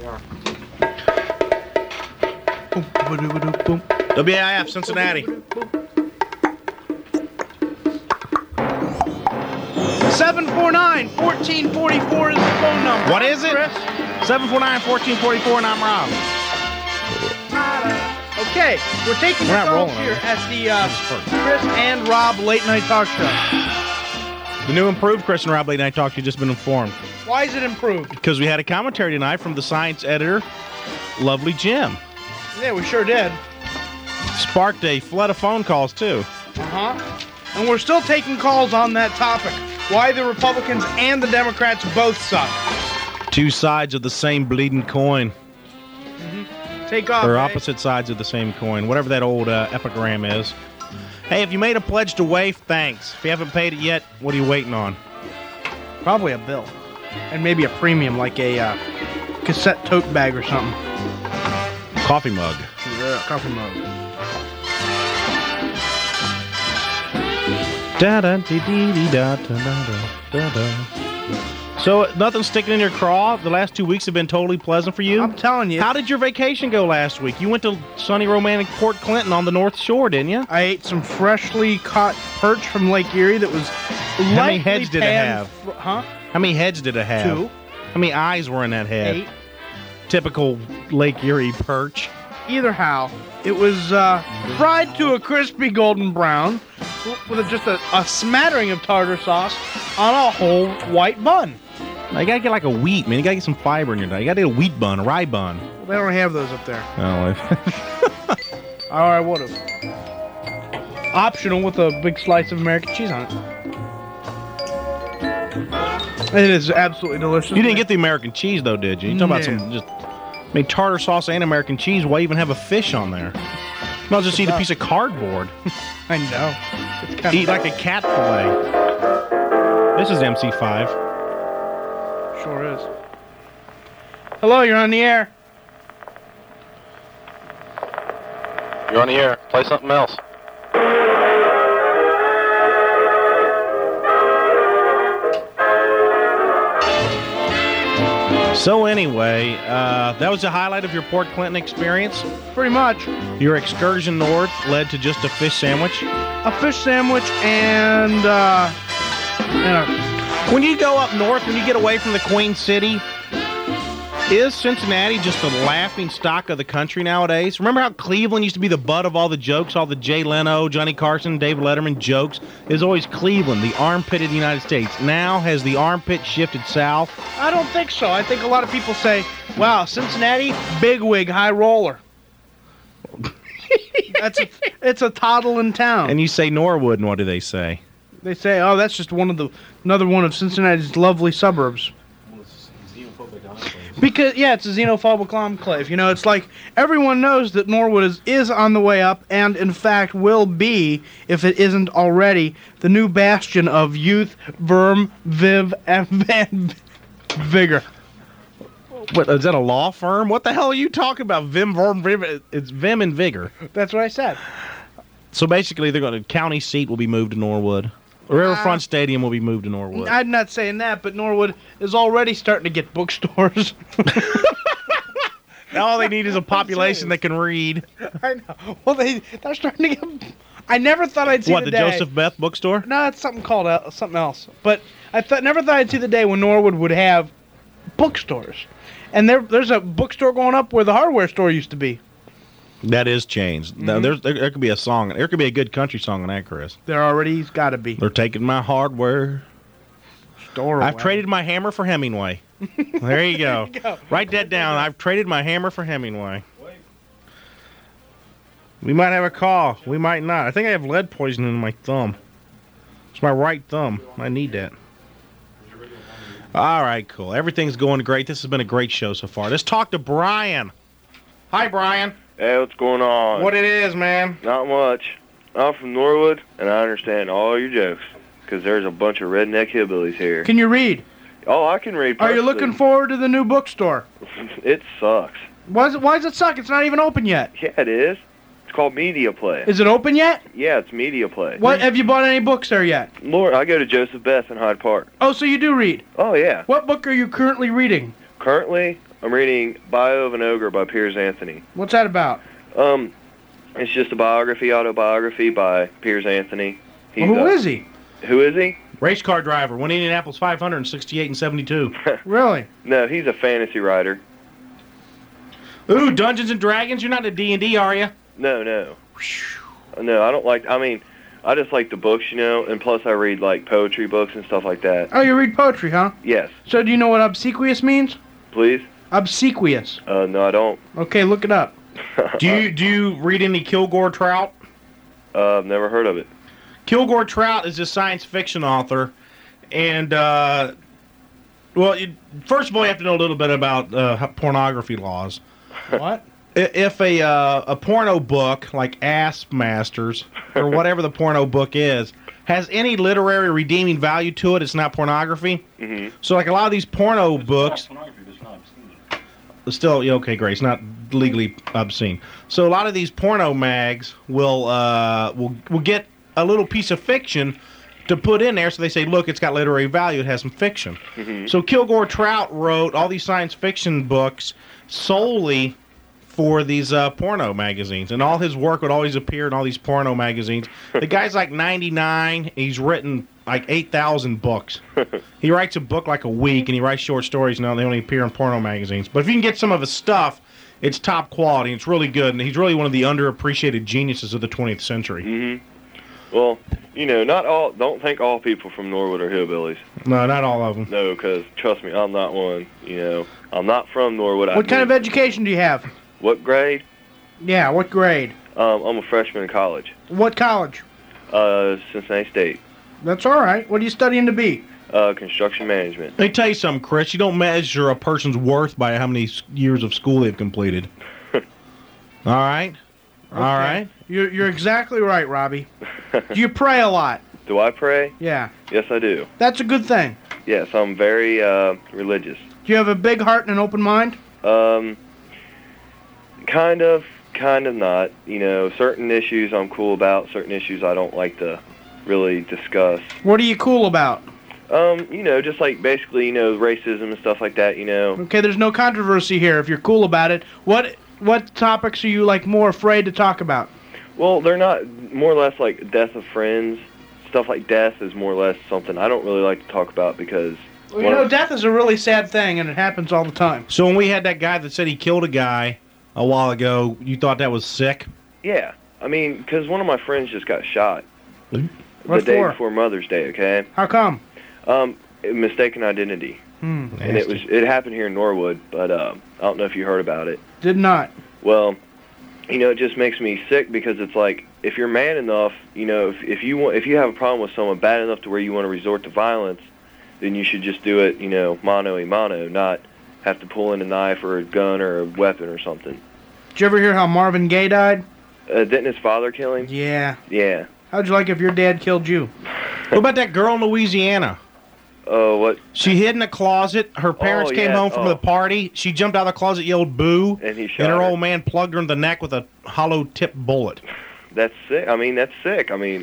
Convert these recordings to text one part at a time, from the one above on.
WAIF, Cincinnati. 749-1444 is the phone number. What is it? 749-1444, and I'm Rob. Okay, we're taking your calls here at the Chris and Rob Late Night Talk Show. The new improved Chris and Rob Late Night Talk Show, just been informed. Why is it improved? Because we had a commentary tonight from the science editor, lovely Jim. Yeah, we sure did. Sparked a flood of phone calls, too. Uh-huh. And we're still taking calls on that topic. Why the Republicans and the Democrats both suck. Two sides of the same bleeding coin. Take off, or opposite sides of the same coin, whatever that old epigram is. Hey, if you made a pledge to WAIF, thanks. If you haven't paid it yet, what are you waiting on? Probably a bill. And maybe a premium, like a cassette tote bag or something. Coffee mug. Yeah, coffee mug. Da-da-dee-dee-dee-da-da-da-da-da. So, nothing sticking in your craw? The last 2 weeks have been totally pleasant for you? I'm telling you. How did your vacation go last week? You went to sunny, romantic Port Clinton on the North Shore, didn't you? I ate some freshly caught perch from Lake Erie that was How many heads did it have? Huh? How many heads did it have? 2. How many eyes were in that head? 8. Typical Lake Erie perch. Either how. It was fried to a crispy golden brown with just a smattering of tartar sauce on a whole white bun. Now, you gotta get like a wheat, man. You gotta get some fiber in your diet. You gotta get a wheat bun, a rye bun. They don't have those up there. Oh, Or I would have. Optional with a big slice of American cheese on it. It is absolutely delicious. You didn't get the American cheese, though, did you? You talking about some just... I mean, tartar sauce and American cheese. Why even have a fish on there? I'll just eat a piece of cardboard. I know. It's kind eat like a cat fillet. This is MC5. Sure is. Hello, you're on the air. You're on the air. Play something else. So anyway, that was the highlight of your Port Clinton experience? Pretty much. Your excursion north led to just a fish sandwich? A fish sandwich and when you go up north, when you get away from the Queen City, is Cincinnati just the laughing stock of the country nowadays? Remember how Cleveland used to be the butt of all the jokes, all the Jay Leno, Johnny Carson, David Letterman jokes? It was always Cleveland, the armpit of the United States. Now, has the armpit shifted south? I don't think so. I think a lot of people say, wow, Cincinnati, bigwig, high roller. It's a toddling town. And you say Norwood, and what do they say? They say, oh, that's just another one of Cincinnati's lovely suburbs. Because, yeah, it's a xenophobic enclave. You know, it's like everyone knows that Norwood is on the way up and, in fact, will be, if it isn't already, the new bastion of youth, verm, viv, and vigor. What, is that a law firm? What the hell are you talking about? Vim, verm, viv? It's Vim and Vigor. That's what I said. So basically, county seat will be moved to Norwood. Riverfront Stadium will be moved to Norwood. I'm not saying that, but Norwood is already starting to get bookstores. Now all they need is a population that can read. I know. Well, they're starting to get... I never thought I'd see the day... What, the Joseph Beth bookstore? No, it's something called something else. But I never thought I'd see the day when Norwood would have bookstores. And there's a bookstore going up where the hardware store used to be. That is changed. Mm-hmm. There could be a song. There could be a good country song on that, Chris. There already's got to be. They're taking my hardware. Store I've traded my hammer for Hemingway. There you go. There you go. Write that down. I've traded my hammer for Hemingway. We might have a call. We might not. I think I have lead poisoning in my thumb. It's my right thumb. I need that. All right, cool. Everything's going great. This has been a great show so far. Let's talk to Brian. Hi, Brian. Hey, what's going on? What it is, man? Not much. I'm from Norwood, and I understand all your jokes, because there's a bunch of redneck hillbillies here. Can you read? Oh, I can read. Are you looking forward to the new bookstore? It sucks. Why does it suck? It's not even open yet. Yeah, it is. It's called Media Play. Is it open yet? Yeah, it's Media Play. What, have you bought any books there yet? Lord, I go to Joseph Beth in Hyde Park. Oh, so you do read? Oh, yeah. What book are you currently reading? Currently, I'm reading Bio of an Ogre by Piers Anthony. What's that about? It's just a autobiography by Piers Anthony. Well, who is he? Who is he? Race car driver. Won Indianapolis 500 in 68 and 72. Really? No, he's a fantasy writer. Ooh, Dungeons and Dragons. You're not a D&D, are you? No. No, I don't like. I mean, I just like the books, you know, and plus I read like poetry books and stuff like that. Oh, you read poetry, huh? Yes. So do you know what obsequious means? Please? Obsequious. No, I don't. Okay, look it up. Do you read any Kilgore Trout? I've never heard of it. Kilgore Trout is a science fiction author, and first of all, you have to know a little bit about pornography laws. What? If a porno book like Ass Masters or whatever the porno book is has any literary redeeming value to it, it's not pornography. Mm-hmm. So like a lot of these porno books, still okay, great. It's not legally obscene. So a lot of these porno mags will get a little piece of fiction to put in there, so they say, look, it's got literary value, it has some fiction. Mm-hmm. So Kilgore Trout wrote all these science fiction books solely for these porno magazines, and all his work would always appear in all these porno magazines. The guy's like 99, he's written like 8,000 books. He writes a book like a week, and he writes short stories, now they only appear in porno magazines. But if you can get some of his stuff, it's top quality, it's really good, and he's really one of the underappreciated geniuses of the 20th century. Mm-hmm. Well, you know, don't think all people from Norwood are hillbillies. No, not all of them. No, because, trust me, I'm not one. You know, I'm not from Norwood. What kind of education do you have? What grade? Yeah, what grade? I'm a freshman in college. What college? Cincinnati State. That's all right. What are you studying to be? Construction management. Let me tell you something, Chris. You don't measure a person's worth by how many years of school they've completed. All right? Okay. All right? You're exactly right, Robbie. Do you pray a lot? Do I pray? Yeah. Yes, I do. That's a good thing. Yes, I'm very religious. Do you have a big heart and an open mind? Kind of not. You know, certain issues I'm cool about, certain issues I don't like to really discuss. What are you cool about? You know, just like basically, you know, racism and stuff like that, you know. Okay, there's no controversy here if you're cool about it. What topics are you like more afraid to talk about? Well, they're not, more or less like death of friends. Stuff like death is more or less something I don't really like to talk about because... Well, you know, death is a really sad thing, and it happens all the time. So when we had that guy that said he killed a guy a while ago, you thought that was sick? Yeah. I mean, because one of my friends just got shot. What the day for? before Mother's Day, okay? How come? Mistaken identity. And it happened here in Norwood, but I don't know if you heard about it. Did not. Well, you know, it just makes me sick because it's like, if you're man enough, you know, if you have a problem with someone bad enough to where you want to resort to violence, then you should just do it, you know, mano a mano, not have to pull in a knife or a gun or a weapon or something. Did you ever hear how Marvin Gaye died? Didn't his father kill him? Yeah. Yeah. How'd you like if your dad killed you? What about that girl in Louisiana? Oh, what? She hid in a closet. Her parents came home from the party. She jumped out of the closet, yelled boo, and he shot and her her. old man plugged her in the neck with a hollow-tipped bullet. That's sick. I mean, that's sick. I mean...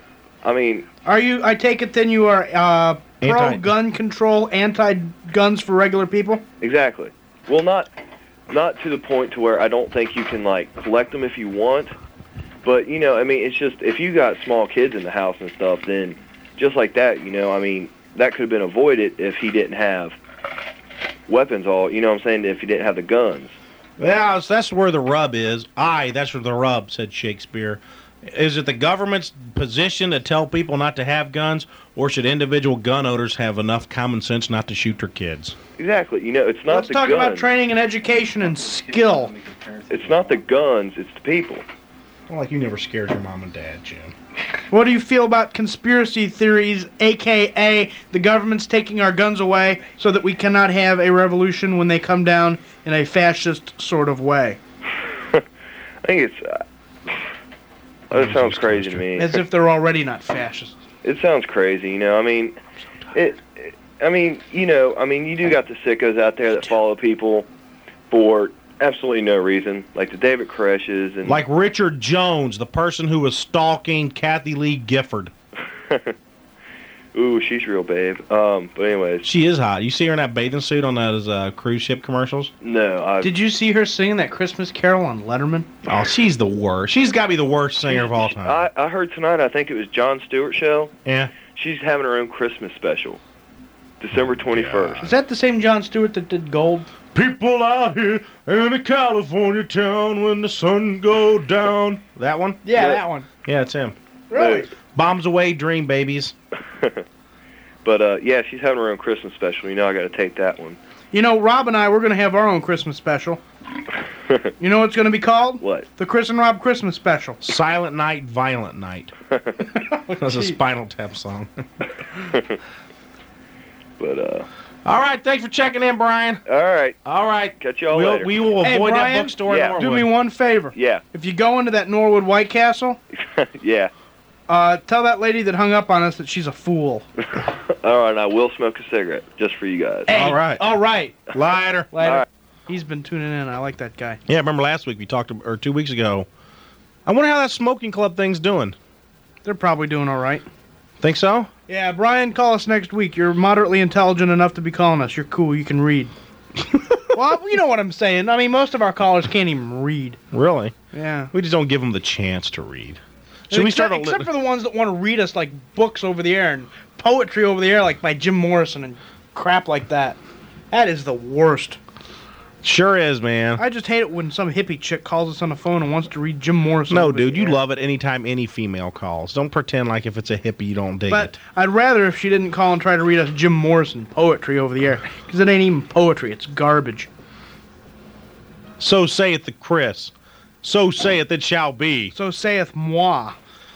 Are you, I take it then you are pro-gun control, anti-guns for regular people? Exactly. Well, not to the point to where I don't think you can, like, collect them if you want. But, you know, I mean, it's just, if you got small kids in the house and stuff, then just like that, you know, I mean, that could have been avoided if he didn't have weapons all, you know what I'm saying, if he didn't have the guns. Well, that's where the rub is. That's where the rub, said Shakespeare. Is it the government's position to tell people not to have guns, or should individual gun owners have enough common sense not to shoot their kids? Exactly. You know, it's not Let's the talk guns. about training and education and skill. It's not the guns, it's the people. Well, like you never scared your mom and dad, Jim. What do you feel about conspiracy theories, a.k.a. the government's taking our guns away so that we cannot have a revolution when they come down in a fascist sort of way? I think it's... that sounds crazy to me. As if they're already not fascist. It sounds crazy, you know. I mean, you do got the sickos out there that follow people for absolutely no reason, like the David Koreshes and like Richard Jones, the person who was stalking Kathy Lee Gifford. Ooh, she's real babe. But anyways. She is hot. You see her in that bathing suit on those cruise ship commercials? No, Did you see her singing that Christmas carol on Letterman? Oh, she's the worst. She's got to be the worst singer of all time. I heard tonight, I think it was Jon Stewart show. Yeah. She's having her own Christmas special. December 21st. Is that the same Jon Stewart that did Gold? People out here in a California town when the sun go down. That one? Yeah, that one. Yeah, it's him. Really? Bombs away, dream babies. But, yeah, she's having her own Christmas special. You know I got to take that one. You know, Rob and I, we're going to have our own Christmas special. You know what it's going to be called? What? The Chris and Rob Christmas special. Silent Night, Violent Night. That's a Spinal Tap song. But, all right, thanks for checking in, Brian. All right. All right. Catch y'all later. We will Hey, avoid Brian, that bookstore yeah. in Do Norwood. me one favor. Yeah. If you go into that Norwood White Castle, Yeah. tell that lady that hung up on us that she's a fool. All right, I will smoke a cigarette just for you guys. Hey, All right. All right. Later. Later. All right. He's been tuning in. I like that guy. Yeah, remember last week we talked, or 2 weeks ago. I wonder how that smoking club thing's doing. They're probably doing all right. Think so? Yeah, Brian, call us next week. You're moderately intelligent enough to be calling us. You're cool. You can read. Well, you know what I'm saying. I mean, most of our callers can't even read. Really? Yeah. We just don't give them the chance to read. Should we start a Except for the ones that want to read us like books over the air and poetry over the air, like by Jim Morrison and crap like that. That is the worst. Sure is, man. I just hate it when some hippie chick calls us on the phone and wants to read Jim Morrison. No, over the dude, you air. love it anytime any female calls. Don't pretend like if it's a hippie you don't dig But it. I'd rather if she didn't call and try to read us Jim Morrison poetry over the air, because it ain't even poetry. It's garbage. So saith the Chris. So saith it shall be. So saith moi.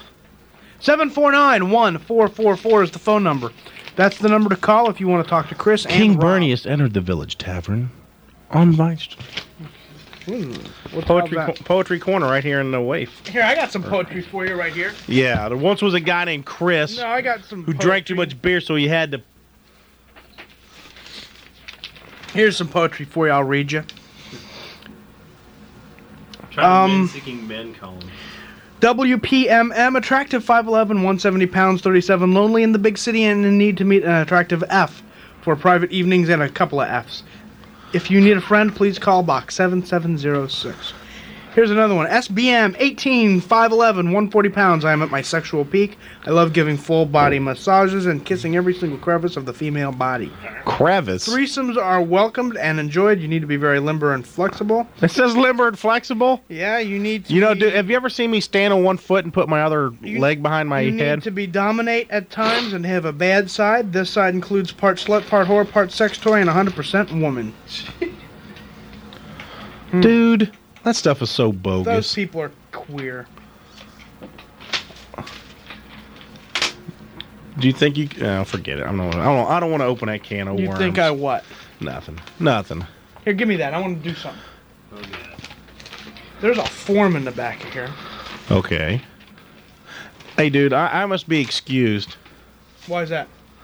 749-1444 is the phone number. That's the number to call if you want to talk to Chris and King Rob. Bernie has entered the village tavern on Vine Street. What's Poetry, that? poetry corner right here in the waif. Here, I got some poetry for you right here. Yeah, there once was a guy named Chris No, I got some who drank too poetry. much beer, so he had to. Here's some poetry for you. I'll read you. Seeking men column. WPMM, attractive 5'11", 170 pounds, 37, lonely in the big city and in need to meet an attractive F for private evenings and a couple of Fs. If you need a friend, please call box 7706. Here's another one. SBM, 18, 5'11", 140 pounds. I am at my sexual peak. I love giving full body massages and kissing every single crevice of the female body. Crevice. Threesomes are welcomed and enjoyed. You need to be very limber and flexible. It says limber and flexible. Yeah, you need to You know, be- dude, have you ever seen me stand on one foot and put my other leg behind my You head? need to be dominate at times and have a bad side. This side includes part slut, part whore, part sex toy, and 100% woman. Dude, that stuff is so Those bogus. people are queer. Do you think you? Oh, forget it. I don't want to open that can of You worms. think I what? Nothing. Here, give me that. I want to do something. There's a form in the back of here. Okay. Hey, dude, I must be excused. Why is that?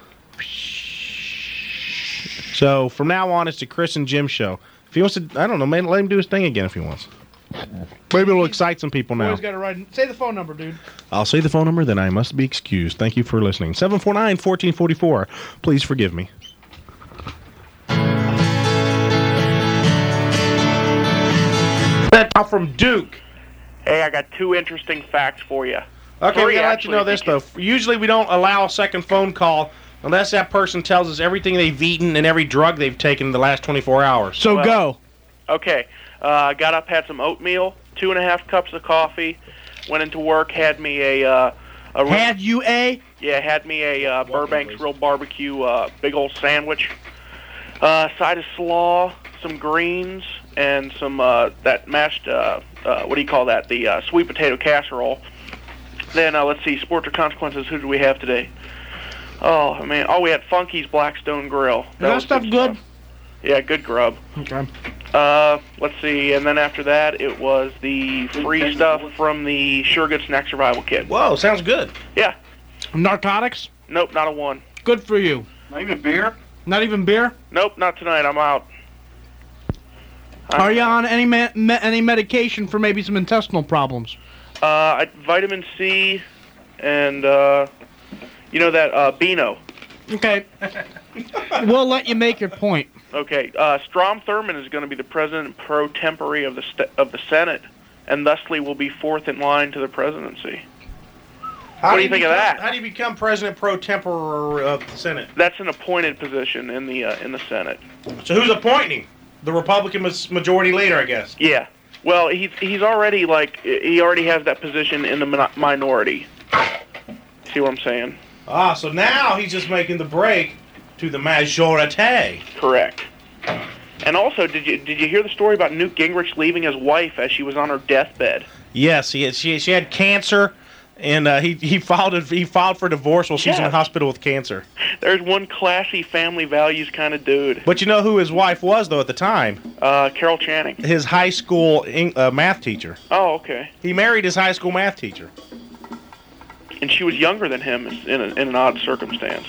So from now on, it's the Chris and Jim show. If he wants to, I don't know, man, let him do his thing again if he wants. Maybe it'll excite some people now. Always got to write. Say the phone number, dude. I'll say the phone number, then I must be excused. Thank you for listening. 749-1444. Please forgive me. Now from Duke. Hey, I got two interesting facts for you. Okay, we Three, gotta let you know actually, this though. Usually we don't allow a second phone call unless that person tells us everything they've eaten and every drug they've taken in the last 24 hours. So Well- go. Okay, got up, had some oatmeal, 2.5 cups of coffee, went into work, had me a Had you a? had me a Burbank's Real Barbecue big old sandwich, side of slaw, some greens, and some that mashed what do you call that? The sweet potato casserole. Then let's see, sports or consequences. Who do we have today? Oh man, we had Funky's Blackstone Grill. That was stuff good? stuff. Yeah, good grub. Okay. Let's see, and then after that, it was the free stuff from the Sure Good Snack Survival Kit. Whoa, sounds good. Yeah. Narcotics? Nope, not a one. Good for you. Not even beer? Not even beer? Nope, not tonight. I'm out. Are you on any any medication for maybe some intestinal problems? Vitamin C, and you know that Beano. Okay. We'll let you make your point. Okay, Strom Thurmond is going to be the president pro tempore of the Senate, and thusly will be fourth in line to the presidency. What do you think of that? How do you become president pro tempore of the Senate? That's an appointed position in the Senate. So who's appointing? The Republican majority leader, I guess. Yeah. Well, he's already he already has that position in the minority. See what I'm saying? Ah, so now he's just making the break to the majority. Correct. And also, did you hear the story about Newt Gingrich leaving his wife as she was on her deathbed? Yes, she had cancer, and he filed for divorce while she's in the hospital with cancer. There's one classy, family values kind of dude. But you know who his wife was though at the time? Carol Channing. His high school math teacher. Oh, okay. He married his high school math teacher. And she was younger than him in an odd circumstance.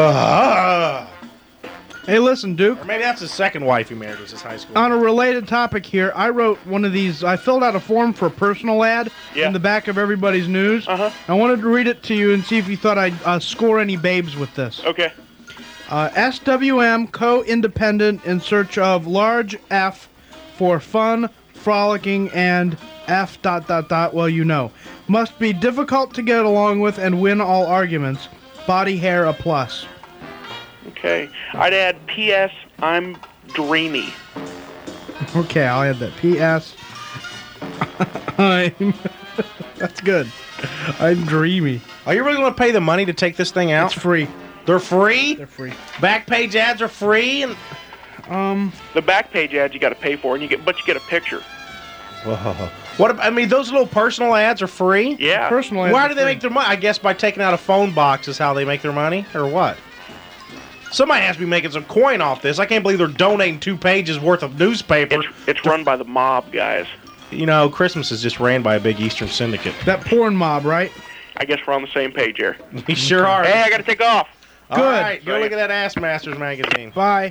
Hey, listen, Duke. Or maybe that's his second wife he married was his high school. On a related topic here, I wrote one of these. I filled out a form for a personal ad in the back of everybody's news. Uh-huh. I wanted to read it to you and see if you thought I'd score any babes with this. Okay. SWM co-independent in search of large F for fun, frolicking, and F ... Well, you know. Must be difficult to get along with and win all arguments. Body hair a plus. Okay. I'd add P.S. I'm dreamy. Okay, I'll add that. P.S. That's good. I'm dreamy. Are you really going to pay the money to take this thing out? It's free. They're free? They're free. Back page ads are free? And the back page ads you got to pay for, and you get a picture. Whoa. Those little personal ads are free? Yeah. Personal ads Why are do they free. make their money? I guess by taking out a phone box is how they make their money, or what? Somebody has to be making some coin off this. I can't believe they're donating 2 pages worth of newspaper. It's run by the mob, guys. You know, Christmas is just ran by a big Eastern syndicate. That porn mob, right? I guess we're on the same page here. We sure are. Hey, I got to take off. All Good. right, go look at that Ass Masters magazine. Bye.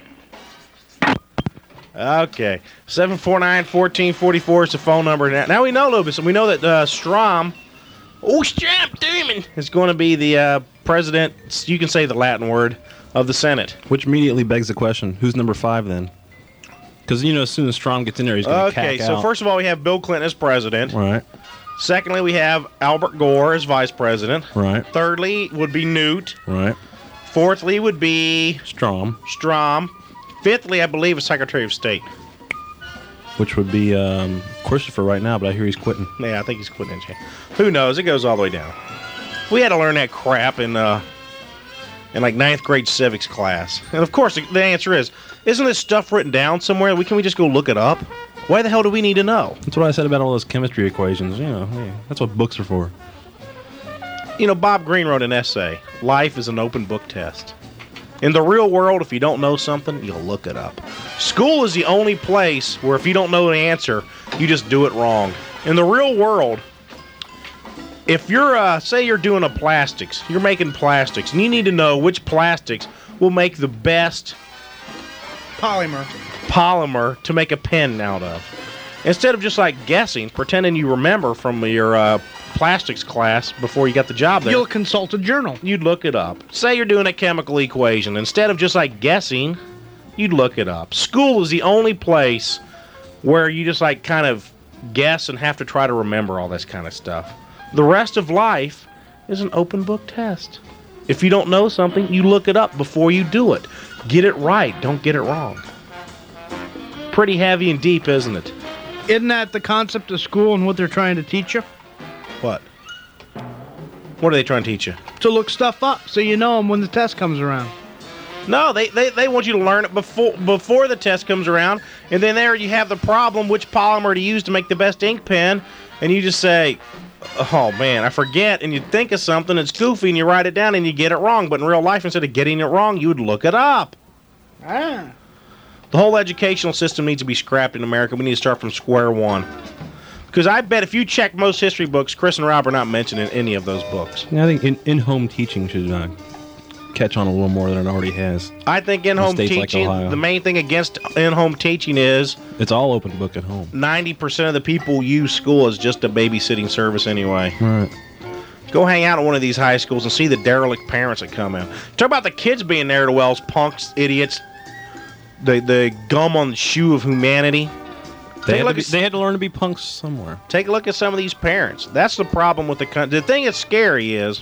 Okay. 749-1444 is the phone number. Now we know, Lubus, and we know that Strom Thurmond is going to be the president, you can say the Latin word, of the Senate. Which immediately begs the question, who's number 5 then? Because, as soon as Strom gets in there, he's going to Okay, so first of all, we have Bill Clinton as president. Right. Secondly, we have Albert Gore as vice president. Right. Thirdly would be Newt. Right. Fourthly would be Strom. Fifthly, I believe, is Secretary of State. Which would be Christopher right now, but I hear he's quitting. Yeah, I think he's quitting in jail. Who knows? It goes all the way down. We had to learn that crap in 9th grade civics class. And of course, the answer is, isn't this stuff written down somewhere? Can we just go look it up? Why the hell do we need to know? That's what I said about all those chemistry equations. That's what books are for. Bob Greene wrote an essay, Life is an Open Book Test. In the real world, if you don't know something, you'll look it up. School is the only place where if you don't know the answer, you just do it wrong. In the real world, if you're, say you're doing you're making plastics, and you need to know which plastics will make the best polymer to make a pen out of. Instead of just guessing, pretending you remember from your plastics class before you got the job there. You'll consult a journal. You'd look it up. Say you're doing a chemical equation. Instead of just guessing, you'd look it up. School is the only place where you just kind of guess and have to try to remember all this kind of stuff. The rest of life is an open book test. If you don't know something, you look it up before you do it. Get it right. Don't get it wrong. Pretty heavy and deep, isn't it? Isn't that the concept of school and what they're trying to teach you? What? What are they trying to teach you? To look stuff up so you know them when the test comes around. No, they want you to learn it before the test comes around, and then there you have the problem, which polymer to use to make the best ink pen, and you just say, oh man, I forget, and you think of something that's goofy, and you write it down, and you get it wrong. But in real life, instead of getting it wrong, you would look it up. Ah. The whole educational system needs to be scrapped in America. We need to start from square one. Because I bet if you check most history books, Chris and Rob are not mentioned in any of those books. Yeah, I think in-home teaching should catch on a little more than it already has. I think in-home states like teaching, Ohio. the main thing against in-home teaching is It's all open book at home. 90% of the people use school as just a babysitting service anyway. Right. Go hang out at one of these high schools and see the derelict parents that come in. Talk about the kids being there to wells, punks, idiots. The gum on the shoe of humanity. They had to learn to be punks somewhere. Take a look at some of these parents. That's the problem with the country. The thing that's scary is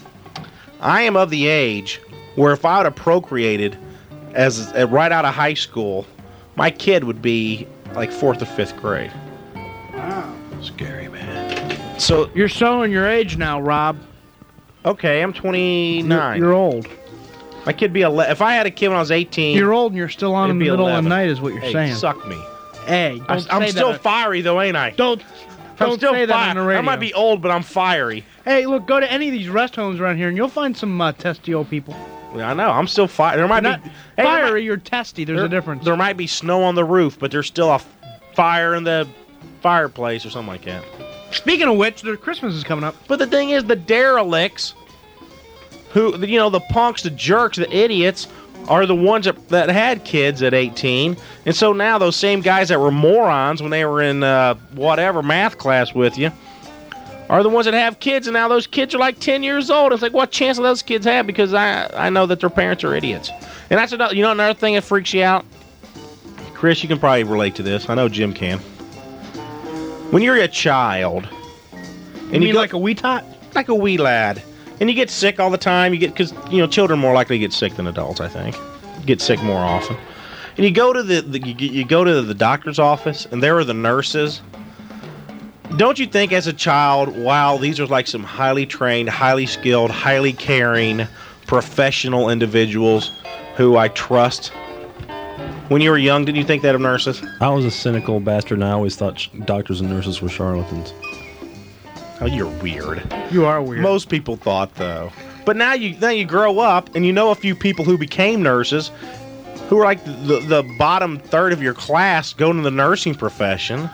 I am of the age where if I would have procreated as right out of high school, my kid would be like 4th or 5th grade. Wow. Scary, man. So You're showing your age now, Rob. okay, I'm 29. You're old. My kid be 11. If I had a kid when I was 18, You're old and you're still on in it'd the be middle of 11. the night is what you're hey, saying. suck me. Hey, don't I'm say still that. fiery though, ain't I? Don't I'm still say that on the radio. I might be old, but I'm fiery. Hey, look, go to any of these rest homes around here and you'll find some testy old people. Yeah, I know. I'm still fiery. There might Not be hey, fiery, you're testy. There's a difference. There might be snow on the roof, but there's still a fire in the fireplace or something like that. Speaking of which, Christmas is coming up. But the thing is, the derelicts, who, you know, the punks, the jerks, the idiots, are the ones that had kids at 18. And so now those same guys that were morons when they were in whatever math class with you are the ones that have kids, and now those kids are like 10 years old. It's like, what chance do those kids have? Because I know that their parents are idiots. And that's another thing that freaks you out? Chris, you can probably relate to this. I know Jim can. When you're a child, And you mean like a wee tot? like a wee lad, and you get sick all the time. Because children are more likely to get sick than adults. I think get sick more often. And you go to you go to the doctor's office, and there are the nurses. Don't you think, as a child, wow, these are like some highly trained, highly skilled, highly caring, professional individuals who I trust? When you were young, did you think that of nurses? I was a cynical bastard, and I always thought doctors and nurses were charlatans. Oh, you're weird. You are weird. Most people thought, though. But now you grow up, and you know a few people who became nurses who are like the bottom third of your class going to the nursing profession.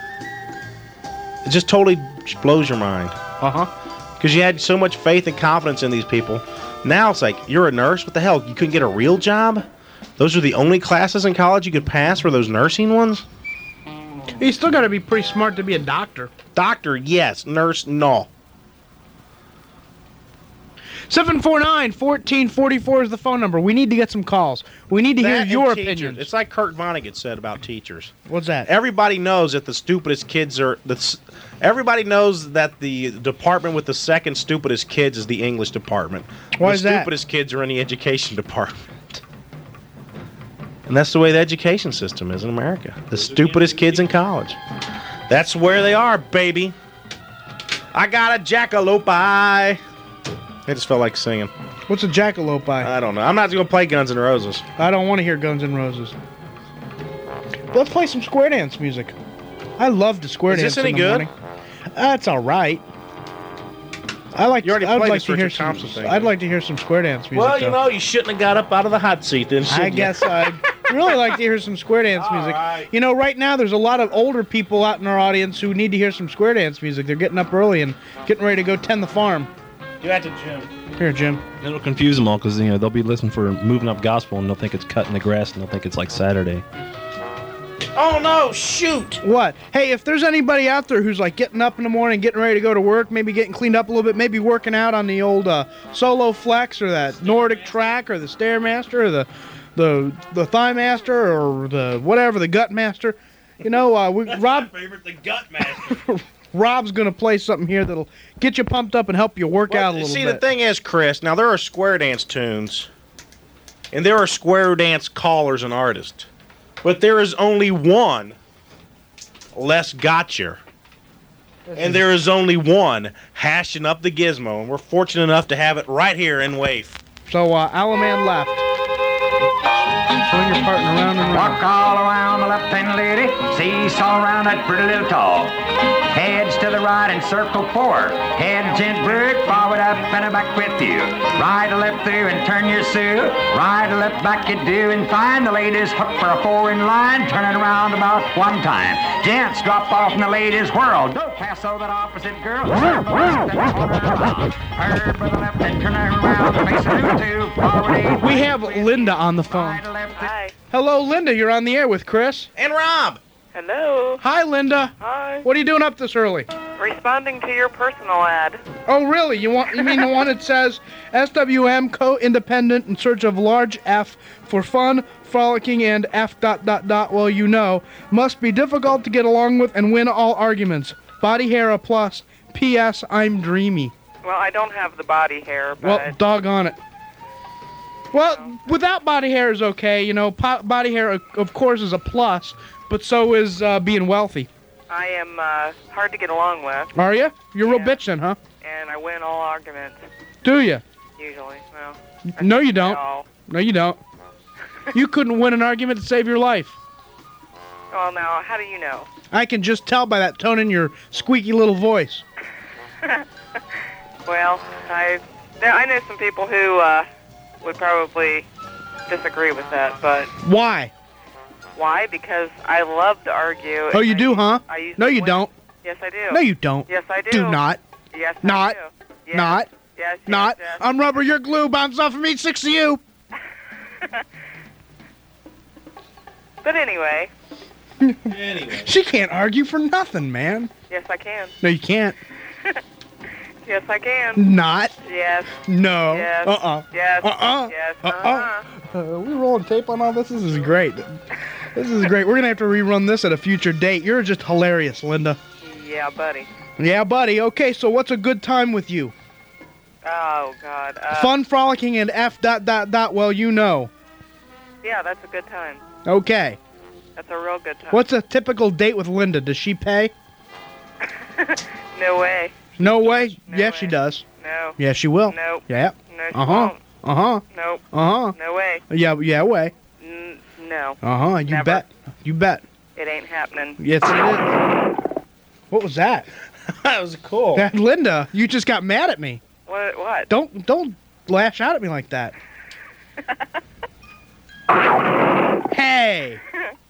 It just totally blows your mind. Because you had so much faith and confidence in these people. Now it's like, you're a nurse? What the hell? You couldn't get a real job? Those are the only classes in college you could pass were those nursing ones? You still got to be pretty smart to be a doctor. Doctor, yes. Nurse, no. 749-1444 is the phone number. We need to get some calls. We need to hear That your and teachers. opinions. It's like Kurt Vonnegut said about teachers. What's that? Everybody knows that the stupidest kids are... Everybody knows that the department with the second stupidest kids is the English department. Why the is that? stupidest kids are in the education department. And that's the way the education system is in America. The stupidest kids in college. That's where they are, baby. I got a jackalope eye. I just felt like singing. What's a jackalope eye? I don't know. I'm not going to play Guns N' Roses. I don't want to hear Guns N' Roses. Let's play some square dance music. I love to square Is dance this any in the good? morning. That's all right. I'd like You already to played like this to hear Richard some. Thompson thing, I'd didn't you? like to hear some square dance music. Well, you though. know, you shouldn't have got up out of the hot seat then, should I you? guess I'd really like to hear some square dance music. right. You know, right now there's a lot of older people out in our audience who need to hear some square dance music. They're getting up early and getting ready to go tend the farm. Do that to Jim. Here, Jim. It'll confuse them all because they'll be listening for moving up gospel and they'll think it's cutting the grass and they'll think it's like Saturday. Oh, no, shoot. What? Hey, if there's anybody out there who's like getting up in the morning, getting ready to go to work, maybe getting cleaned up a little bit, maybe working out on the old Solo Flex or that Nordic Track or the Stairmaster or the Thighmaster or the whatever, the Gutmaster, you know, Rob. My favorite, the Gut Master. Rob's gonna play something here that'll get you pumped up and help you work out a little See, bit. the thing is, Chris, now there are square dance tunes, and there are square dance callers and artists, but there is only one Les Gotcher, and there is only one hashing up the gizmo, and we're fortunate enough to have it right here in Waif. So, Alaman left. Swing your partner around and Walk around. all around the left-hand lady, seesaw around that pretty little tall. Heads to the right and circle forward. Heads in brook, forward up and back with you. Right or left through and turn your sue. Right or left back you do and find the ladies hook for a 4 in line, turning around about 1 time. Gents drop off in the ladies whirl. Don't pass over that opposite girl. Turn with the left and turn around, face it 2, forward 8. We have Linda on the phone. Right or left. Hi. Hello, Linda. You're on the air with Chris. And Rob. Hello. Hi, Linda. Hi. What are you doing up this early? Responding to your personal ad. Oh, really? You mean the one that says SWM co-independent in search of large F for fun, frolicking, and F ... Well, you know, must be difficult to get along with and win all arguments. Body hair a plus. P.S. I'm dreamy. Well, I don't have the body hair, but... Well, doggone it. Well, without body hair is okay. You know, body hair, of course, is a plus, but so is being wealthy. I am hard to get along with. Are you? You're real bitch then, huh? And I win all arguments. Do you? Usually, well. No, you don't. No. No, you don't. You couldn't win an argument to save your life. Well, now, how do you know? I can just tell by that tone in your squeaky little voice. Well, I know some people who would probably disagree with that, but... Why? Why? Because I love to argue. Oh, you do, huh? I usually No, you win. don't. Yes, I do. No, you don't. Yes, I do. Do not. Yes, Not. I do. Yes. Not. Yes, Not. yes. I'm rubber, you're glue. Bounce off of me, 6 of you. But anyway. She can't argue for nothing, man. Yes, I can. No, you can't. Yes, I can. Not. Yes. No. Yes. Uh-uh. Yes. Uh-uh. Yes. We rolling tape on all this? This is great. This is great. We're going to have to rerun this at a future date. You're just hilarious, Linda. Yeah, buddy. Yeah, buddy. Okay, so what's a good time with you? Oh, God. Fun, frolicking, and F ... Well, you know. Yeah, that's a good time. Okay. That's a real good time. What's a typical date with Linda? Does she pay? No way. No way? No Yeah, way. she does. No. Yeah, she will. Nope. Yeah. No, she Uh-huh. won't. Uh-huh. Nope. Uh-huh. No way. Yeah, way. No. Uh-huh. You Never. bet. You bet. It ain't happening. Yes, it is. What was that? That was cool. That Linda, you just got mad at me. What? Don't lash out at me like that. Hey.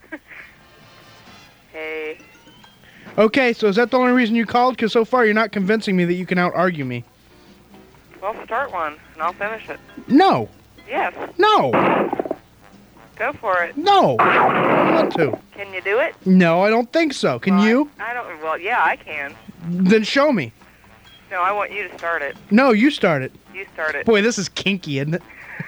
Hey. Okay, so is that the only reason you called? Because so far you're not convincing me that you can out-argue me. Well, start one, and I'll finish it. No. Yes. No. Go for it. No. I don't want to. Can you do it? No, I don't think so. Can you? I don't. Well, yeah, I can. Then show me. No, I want you to start it. No, you start it. You start it. Boy, this is kinky, isn't it?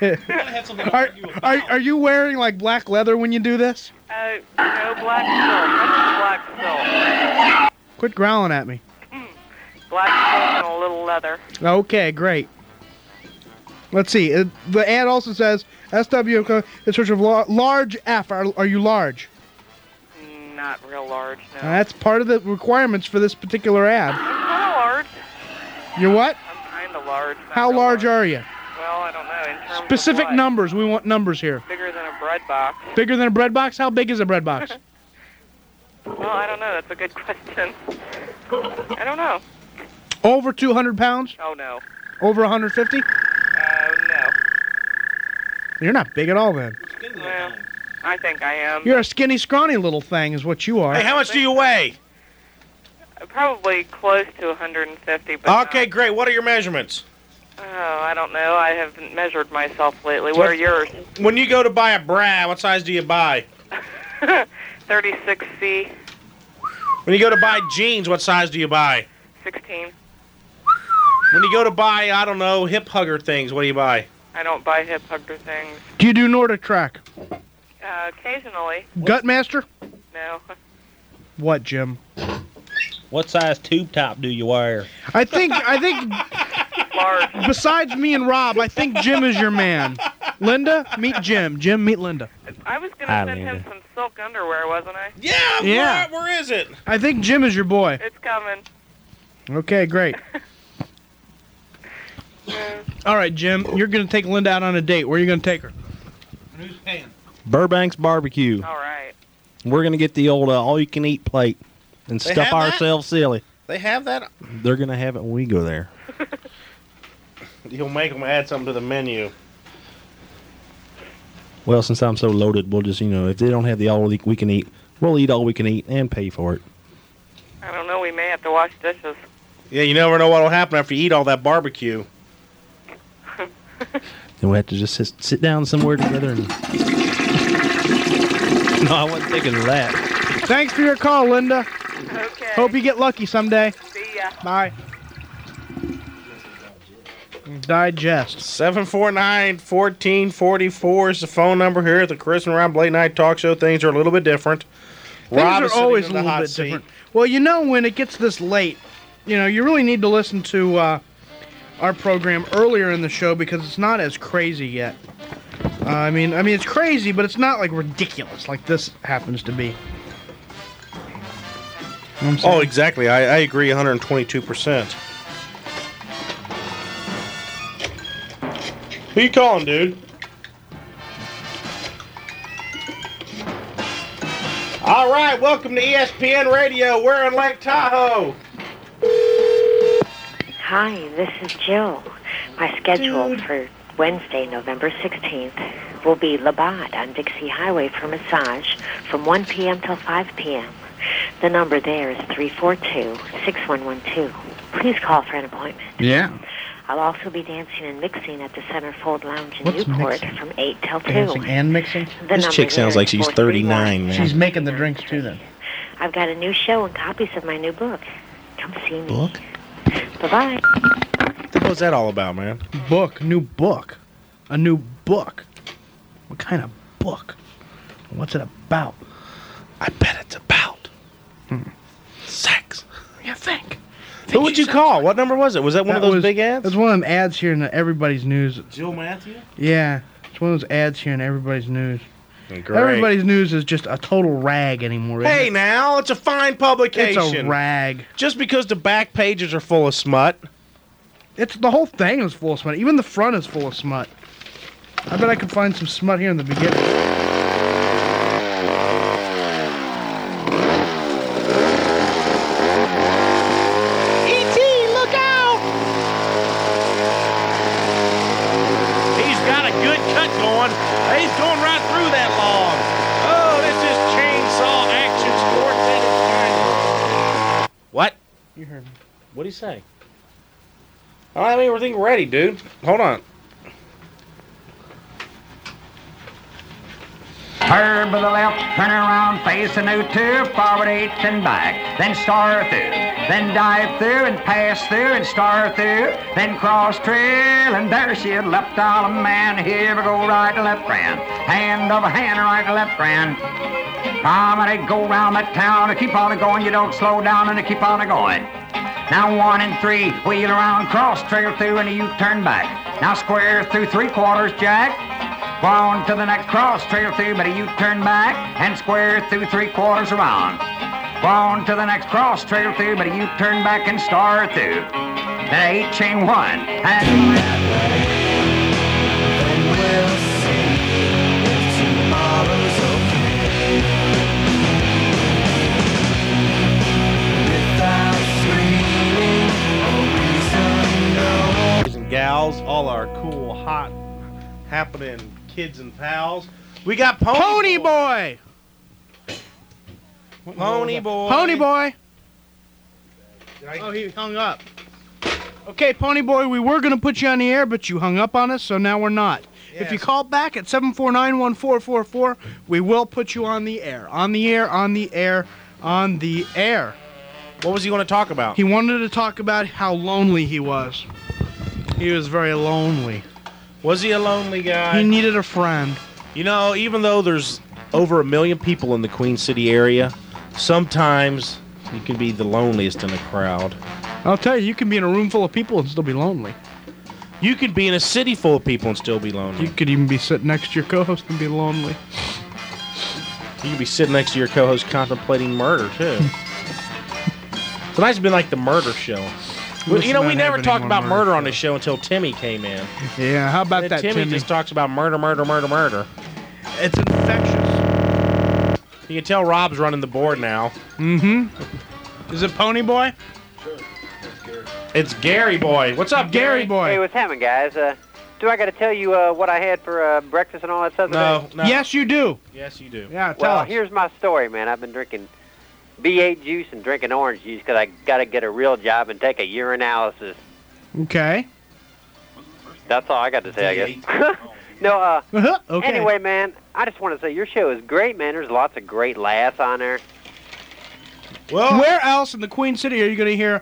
Are you wearing like black leather when you do this? No black silk. Black silk. Quit growling at me. Black silk and a little leather. Okay, great. Let's see. The ad also says SW in search of large F. Are you large? Not real large, no. That's part of the requirements for this particular ad. I'm kind of large. You're what? I'm kind of large. not How real large are you? Well, I don't know. In terms Specific of what? numbers. We want numbers here. Bigger than a bread box. Bigger than a bread box? How big is a bread box? Well, I don't know. That's a good question. I don't know. Over 200 pounds? Oh, no. Over 150? No. You're not big at all then. Well, I think I am. You're a skinny, scrawny little thing is what you are. Hey, how much do you weigh? Probably close to 150, but Okay, great. What are your measurements? oh, I don't know. I haven't measured myself lately. What are yours? When you go to buy a bra, what size do you buy? 36C, When you go to buy jeans, what size do you buy? 16. When you go to buy, I don't know, hip hugger things, what do you buy? I don't buy hip hugger things. Do you do Nordic track? Occasionally. Gutmaster? No. What, Jim? What size tube top do you wear? I think Large. besides me and Rob, I think Jim is your man. Linda, meet Jim. Jim, meet Linda. I was going to Hi, send him Linda. some silk underwear, wasn't I? Yeah, Yeah. Where is it? I think Jim is your boy. It's coming. Okay, great. All right, Jim, you're going to take Linda out on a date. Where are you going to take her? And who's paying? Burbank's Barbecue. All right. We're going to get the old all-you-can-eat plate and They stuff have that? ourselves silly. They have that? They're going to have it when we go there. You'll make them add something to the menu. Well, since I'm so loaded, we'll just, if they don't have the all we can eat, we'll eat all we can eat and pay for it. I don't know. We may have to wash dishes. Yeah, you never know what'll happen after you eat all that barbecue. Then we have to just sit down somewhere together and... No, I wasn't thinking of that. Thanks for your call, Linda. Okay. Hope you get lucky someday. See ya. Bye. Digest. 749-1444 is the phone number here at the Chris and Rob Late Night Talk Show. Things are a little bit different. Rob Things is are always a sitting in the little hot bit seat. different. Well, when it gets this late, you really need to listen to our program earlier in the show because it's not as crazy yet. I mean, it's crazy, but it's not like ridiculous like this happens to be. You know what I'm saying? Oh, exactly. I agree 122%. Who you calling, dude? All right, welcome to ESPN Radio. We're in Lake Tahoe. Hi, this is Jill. My schedule for Wednesday, November 16th will be Labatt on Dixie Highway for massage from 1 p.m. till 5 p.m. The number there is 342-6112. Please call for an appointment. Yeah. I'll also be dancing and mixing at the Centerfold Lounge in What's Newport mixing? from 8 till 2. Dancing and mixing? The This chick sounds like she's 39, man. She's making the drinks too, then. I've got a new show and copies of my new book. Come see me. Book? Bye-bye. What the hell's that all about, man? New book. A new book. What kind of book? What's it about? I bet it's about sex. You think? Who would you call? What number was it? Was that one of those big ads? It's one of them ads here in Everybody's News. Jill Matthew? Yeah. It's one of those ads here in Everybody's News. Great. Everybody's News is just a total rag anymore. isn't Hey, it? now, it's a fine publication. It's a rag. Just because the back pages are full of smut. It's the whole thing is full of smut. Even the front is full of smut. I bet I could find some smut here in the beginning. He's going right through that log. Oh, this is chainsaw action sports at its finest. What? You heard me. What'd he say? I don't have everything ready, dude. Hold on. Turn to the left, turn around, face a new two, forward 8 and back. Then star through, then dive through and pass through and star through. Then cross trail and there she had left out a man. Here we go, right to left friend. Hand over hand, right to left friend. Come and go round that town and keep on going. You don't slow down and keep on going. Now 1 and 3, wheel around, cross trail through and a U-turn back. Now square through 3/4 jack. On to the next cross trail through, but a U-turn back and square through 3/4 around. On to the next cross trail through, but a U-turn back and star through. Then 8 chain 1 and we'll see if tomorrow's okay. Without screaming or reason, no. Boys and gals, all our cool, hot, happening kids and pals. We got Pony Boy. Pony Boy. Pony Boy. Oh, he hung up. Okay, Pony Boy, we were going to put you on the air, but you hung up on us, so now we're not. Yes. If you call back at 749-1444, we will put you on the air. On the air, on the air, on the air. What was he going to talk about? He wanted to talk about how lonely he was. He was very lonely. Was he a lonely guy? He needed a friend. You know, even though there's over 1 million people in the Queen City area, sometimes you can be the loneliest in a crowd. I'll tell you, you can be in a room full of people and still be lonely. You could be in a city full of people and still be lonely. You could even be sitting next to your co-host and be lonely. You could be sitting next to your co-host contemplating murder, too. Tonight's been like the murder show. Let's You know, we not never have talked any about more murder on murder the show until Timmy came in. Yeah, how about And that, Timmy Timmy? just talks about murder, murder, murder, murder. It's infectious. You can tell Rob's running the board now. Mm-hmm. Is it Pony Boy? It's Gary Boy. What's up, Gary? Boy. Hey, what's happening, guys? Do I got to tell you what I had for breakfast and all that stuff No, today? no. Yes, you do. Yes, you do. Yeah, tell Well, us. here's my story, man. I've been drinking B8 juice and drinking orange juice because I got to get a real job and take a urinalysis. Okay. That's all I got to say, I guess. No, okay. Anyway, man, I just want to say your show is great, man. There's lots of great laughs on there. Well, Where else in the Queen City are you going to hear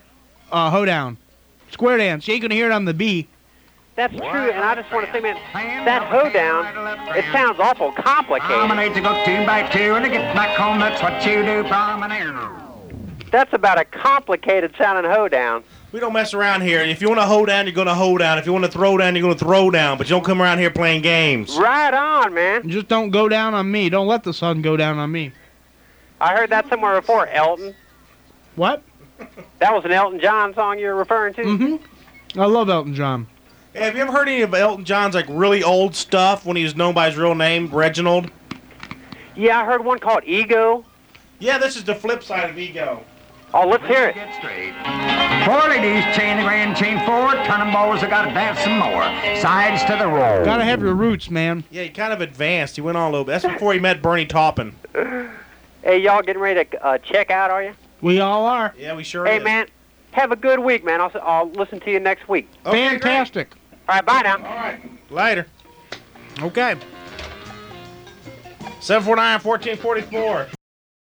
hoedown. Square dance. You ain't gonna hear it on the B. That's true, and I just want to say, man, that hoedown, it sounds awful complicated. Promenade to go 2 by 2 and to get back home, that's what you do, promenade. That's about a complicated sounding hoedown. We don't mess around here. If you want to hoe down, you're going to hoe down. If you want to throw down, you're going to throw down. But you don't come around here playing games. Right on, man. Just don't go down on me. Don't let the sun go down on me. I heard that somewhere before, Elton. What? That was an Elton John song you were referring to? Mm-hmm. I love Elton John. Hey, have you ever heard any of Elton John's like really old stuff when he was known by his real name, Reginald? Yeah, I heard one called Ego. Yeah, this is the flip side of Ego. Oh, let's hear it. Get straight. 4 ladies, chain the grand, chain forward, cannonballs, I gotta dance some more. Sides to the roll. Gotta have your roots, man. Yeah, he kind of advanced. He went on a little bit. That's before he met Bernie Taupin. Hey, y'all getting ready to check out, are you? We all are. Yeah, we sure Hey, is. man, have a good week, man. I'll listen to you next week. Okay, Fantastic. All right, bye now. All right. Later. Okay. 749-1444.